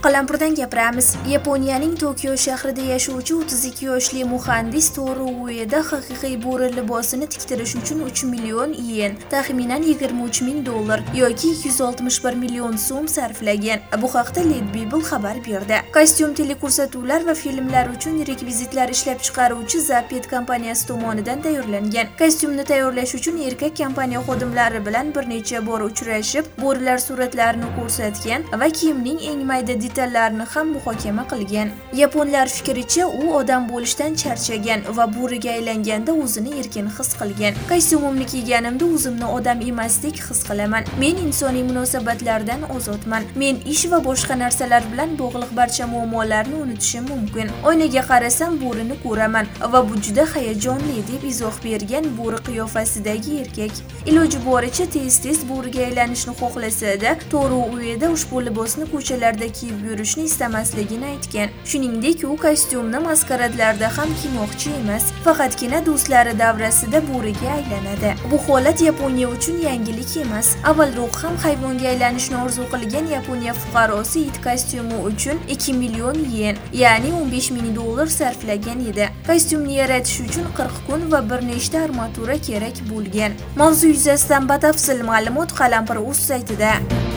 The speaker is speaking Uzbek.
Qalampirdan gapiramiz. Yaponiyaning Tokio shahrida yashovchi 32 yoshli muhandis Toru Ueda haqiqiy bo'ri libosini tiktirish uchun 3 million yen, taxminan 23 ming dollar yoki 261 million so'm sarflagan. Bu haqda Lead Bible xabar berdi. Kostyum teleko'rsatuvlar va filmlar uchun rekvizitlar ishlab chiqaruvchi Zappet kompaniyasi tomonidan tayyorlangan. Kostyumni tayyorlash uchun erkak kompaniya xodimlari bilan bir necha bor uchrashib, bo'rilar suratlarini ko'rsatgan va kiyimning eng mayda detallarini ham muhokama qilgan. Yaponlar fikricha, u odam bo'lishdan charchagan va bo'riga aylanganda o'zini erkin his qilgan. Kostyumimni kiyganimda o'zimni odam emasdek his qilaman. Men insoniy munosabatlardan ozodman. Men ish va boshqa narsalar bilan bog'liq barcha muammolarni unutishim mumkin. Oynaga qarasam bo'rini ko'raman va bu juda hayajonli, deb izoh bergan bo'ri qiyofasidagi erkak. Iloji boricha tez-tez bo'riga aylanishni xohlasa-da, Toru Ueda ushbu libosni ko'chalarda kiyib yurishni istamasligini aytgan. Shuningdek, u kostyumni maskaradlarda ham kiymoqchi emas, faqatgina do'stlari davrasida bo'riga aylanadi. Bu holat Yaponiya uchun yangilik emas. Avvalroq ham hayvonga aylanishni orzu qilgan Yaponiya fuqarosi it kostyumi uchun 2 million yen, ya'ni 15 ming dollar sarflagan edi. Kostyumni yaratish uchun 40 kun va bir nechta armatura kerak bo'lgan. Mavzu yuzasidan batafsil ma'lumot Qalampir.uz saytida.